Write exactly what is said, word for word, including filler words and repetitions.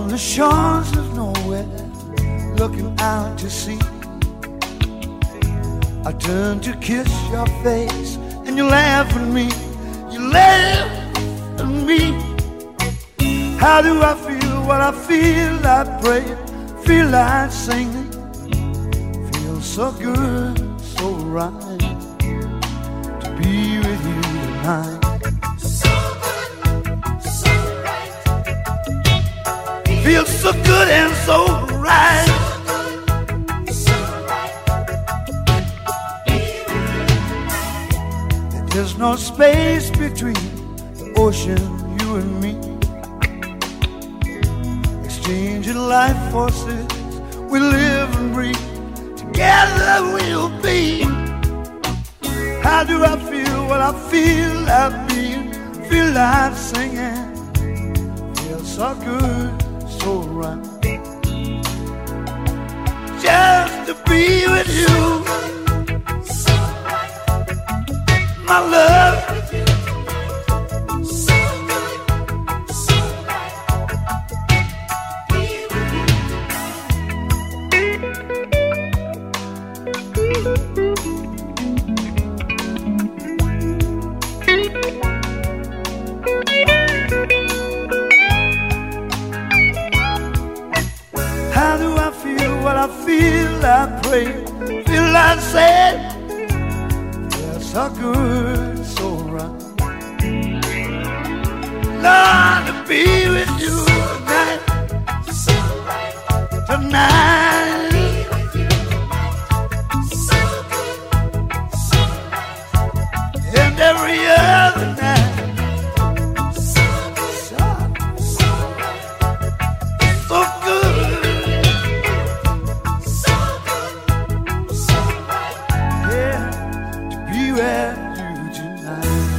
the shores of nowhere, looking out to sea. I turn to kiss your face, and you laugh at me. You laugh at me. How do I feel? What I feel, I pray, feel like singing. Feels so good, so right to be with you tonight. Feels so good and so right. So good, so right. There's no space between the ocean, you and me. Exchanging life forces, we live and breathe. Together we'll be. How do I feel? What I feel, I feel, feel like singing. Feels so good, so right, just to be with you, so right. My love, so good, so right. Be with How do I feel? What I feel, I pray, feel like saying, yeah, so good, so right. Lord, to be with you tonight, so right. Tonight, be with you tonight, so good, so right. And every other night. Where you tonight.